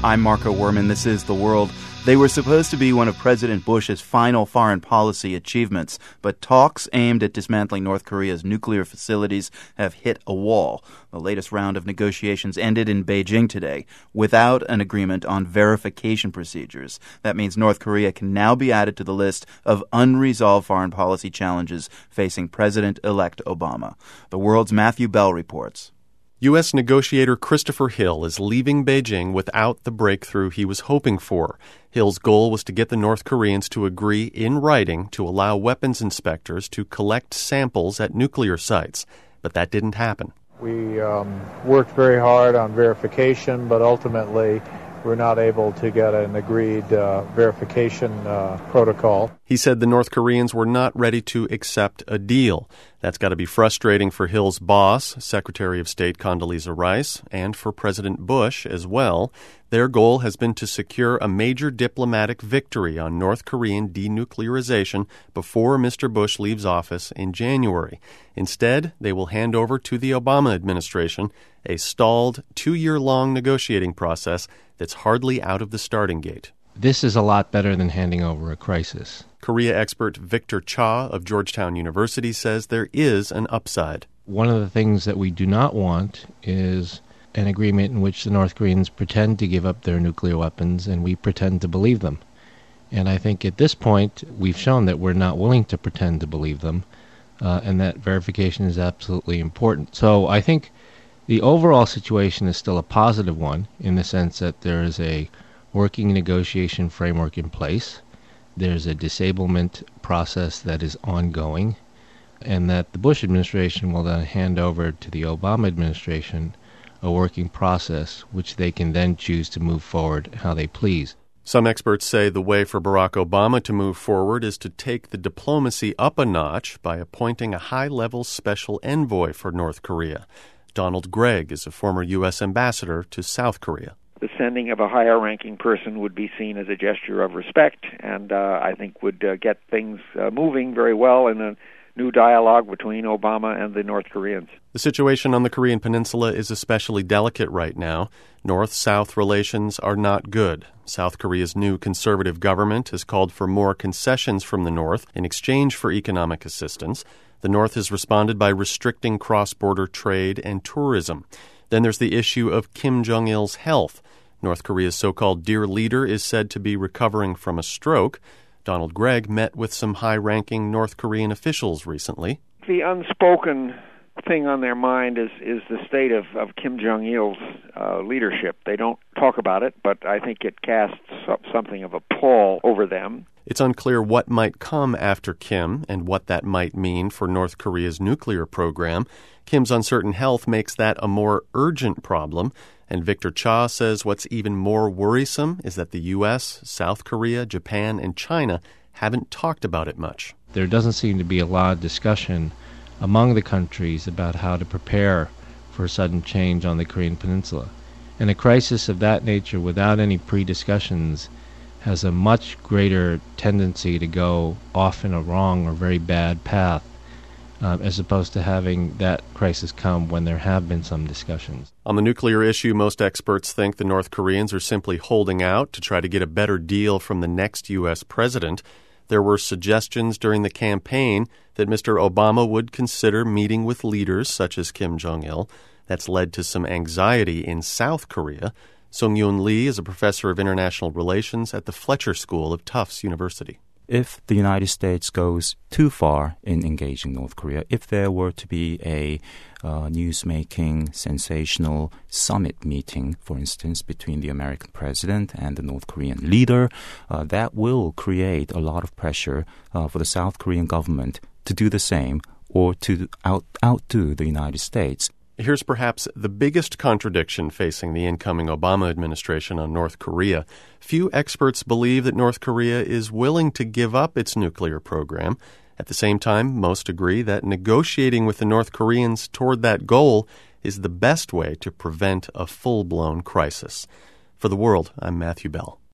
I'm Marco Werman. This is The World. They were supposed to be one of President Bush's final foreign policy achievements, but talks aimed at dismantling North Korea's nuclear facilities have hit a wall. The latest round of negotiations ended in Beijing today without an agreement on verification procedures. That means North Korea can now be added to the list of unresolved foreign policy challenges facing President-elect Obama. The World's Matthew Bell reports. U.S. negotiator Christopher Hill is leaving Beijing without the breakthrough he was hoping for. Hill's goal was to get the North Koreans to agree in writing to allow weapons inspectors to collect samples at nuclear sites, but that didn't happen. We worked very hard on verification, but ultimately we're not able to get an agreed verification protocol. He said the North Koreans were not ready to accept a deal. That's got to be frustrating for Hill's boss, Secretary of State Condoleezza Rice, and for President Bush as well. Their goal has been to secure a major diplomatic victory on North Korean denuclearization before Mr. Bush leaves office in January. Instead, they will hand over to the Obama administration a stalled 2-year-long negotiating process that's hardly out of the starting gate. This is a lot better than handing over a crisis. Korea expert Victor Cha of Georgetown University says there is an upside. One of the things that we do not want is an agreement in which the North Koreans pretend to give up their nuclear weapons and we pretend to believe them. And I think at this point we've shown that we're not willing to pretend to believe them, and that verification is absolutely important. So I think the overall situation is still a positive one in the sense that there is a working negotiation framework in place. There's a disablement process that is ongoing, and that the Bush administration will then hand over to the Obama administration a working process which they can then choose to move forward how they please. Some experts say the way for Barack Obama to move forward is to take the diplomacy up a notch by appointing a high-level special envoy for North Korea. Donald Gregg is a former U.S. ambassador to South Korea. The sending of a higher-ranking person would be seen as a gesture of respect, and I think would get things moving very well in a new dialogue between Obama and the North Koreans. The situation on the Korean Peninsula is especially delicate right now. North-South relations are not good. South Korea's new conservative government has called for more concessions from the North in exchange for economic assistance. The North has responded by restricting cross-border trade and tourism. Then there's the issue of Kim Jong-il's health. North Korea's so-called dear leader is said to be recovering from a stroke. Donald Gregg met with some high-ranking North Korean officials recently. The unspoken thing on their mind is the state of Kim Jong-il's leadership. They don't talk about it, but I think it casts something of a pall over them. It's unclear what might come after Kim and what that might mean for North Korea's nuclear program. Kim's uncertain health makes that a more urgent problem, and Victor Cha says what's even more worrisome is that the U.S., South Korea, Japan, and China haven't talked about it much. There doesn't seem to be a lot of discussion among the countries about how to prepare for a sudden change on the Korean Peninsula. And a crisis of that nature without any pre-discussions has a much greater tendency to go off in a wrong or very bad path, as opposed to having that crisis come when there have been some discussions. On the nuclear issue, most experts think the North Koreans are simply holding out to try to get a better deal from the next U.S. president. There were suggestions during the campaign that Mr. Obama would consider meeting with leaders such as Kim Jong-il. That's led to some anxiety in South Korea. Sung-Yoon Lee is a professor of international relations at the Fletcher School of Tufts University. If the United States goes too far in engaging North Korea, if there were to be a news-making, sensational summit meeting, for instance, between the American president and the North Korean leader, that will create a lot of pressure for the South Korean government to do the same or to outdo the United States. Here's perhaps the biggest contradiction facing the incoming Obama administration on North Korea. Few experts believe that North Korea is willing to give up its nuclear program. At the same time, most agree that negotiating with the North Koreans toward that goal is the best way to prevent a full-blown crisis. For The World, I'm Matthew Bell.